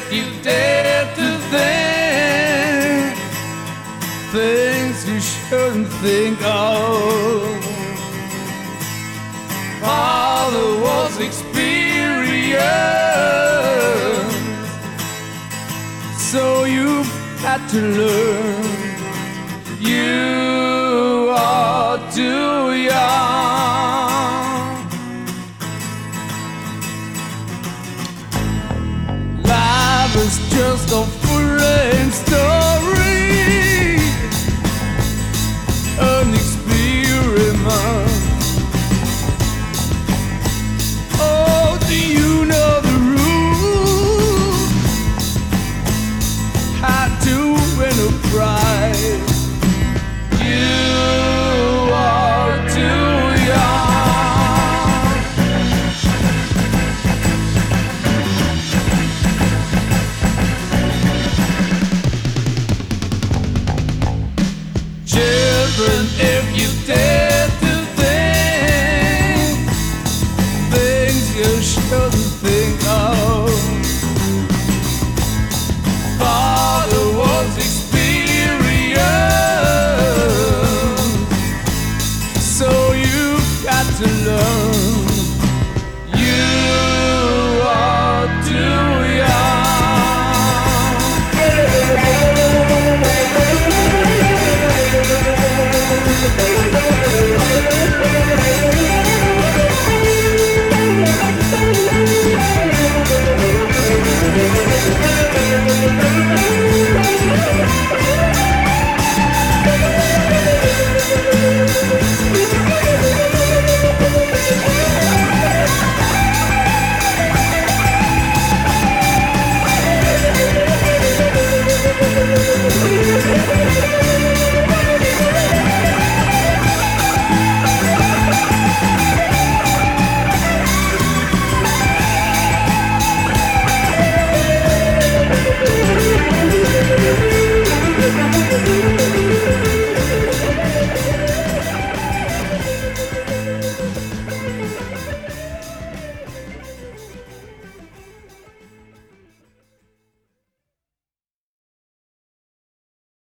if you dare to think things you shouldn't think of. Father was experienced, so you've had to learn. You are too young. Life is just a full-length story, an experiment. Oh, do you know the rules? How to win a prize? You are too young. Children, if you